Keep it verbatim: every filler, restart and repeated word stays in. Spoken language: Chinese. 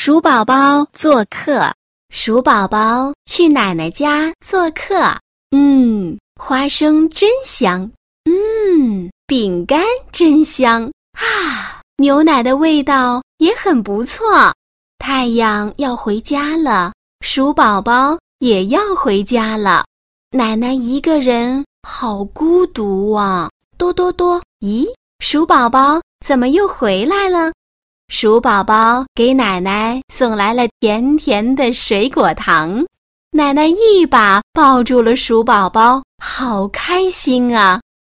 鼠宝宝做客。鼠宝宝去奶奶家做客。嗯，花生真香。嗯，饼干真香。啊，牛奶的味道也很不错。太阳要回家了，鼠宝宝也要回家了。奶奶一个人好孤独啊！多多多，咦，鼠宝宝怎么又回来了？鼠宝宝给奶奶送来了甜甜的水果糖，奶奶一把抱住了鼠宝宝，好开心啊！